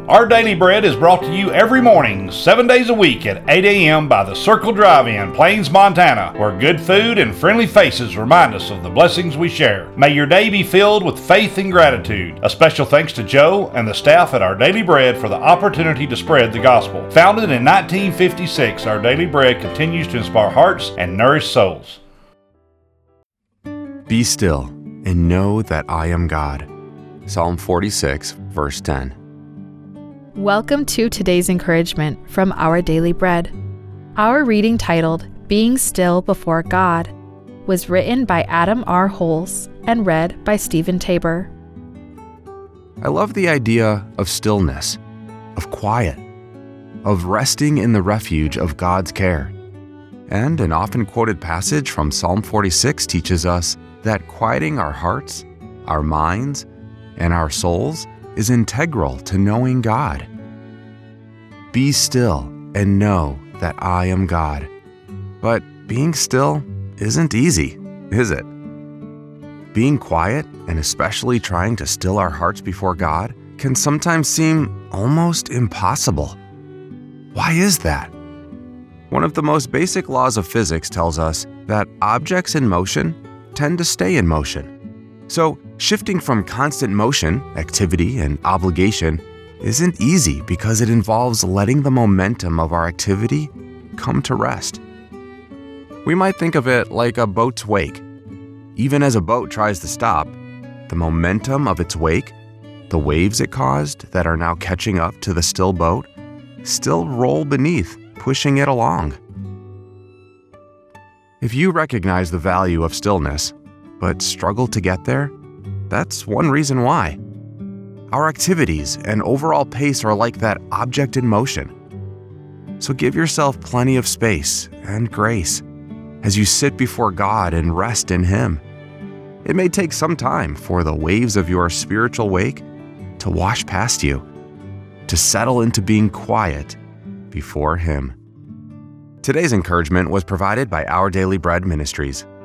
Our Daily Bread is brought to you every morning, 7 days a week at 8 a.m. by the Circle Drive-In, Plains, Montana, where good food and friendly faces remind us of the blessings we share. May your day be filled with faith and gratitude. A special thanks to Joe and the staff at Our Daily Bread for the opportunity to spread the gospel. Founded in 1956, Our Daily Bread continues to inspire hearts and nourish souls. Be still and know that I am God. Psalm 46, verse 10. Welcome to today's encouragement from Our Daily Bread. Our reading titled, Being Still Before God, was written by Adam R. Holes and read by Stephen Tabor. I love the idea of stillness, of quiet, of resting in the refuge of God's care. And an often quoted passage from Psalm 46 teaches us that quieting our hearts, our minds, and our souls is integral to knowing God. Be still and know that I am God. But being still isn't easy, is it? Being quiet, and especially trying to still our hearts before God, can sometimes seem almost impossible. Why is that? One of the most basic laws of physics tells us that objects in motion tend to stay in motion. So, shifting from constant motion, activity, and obligation isn't easy because it involves letting the momentum of our activity come to rest. We might think of it like a boat's wake. Even as a boat tries to stop, the momentum of its wake, the waves it caused that are now catching up to the still boat, still roll beneath, pushing it along. If you recognize the value of stillness, but struggle to get there, that's one reason why. Our activities and overall pace are like that object in motion. So give yourself plenty of space and grace as you sit before God and rest in Him. It may take some time for the waves of your spiritual wake to wash past you, to settle into being quiet before Him. Today's encouragement was provided by Our Daily Bread Ministries.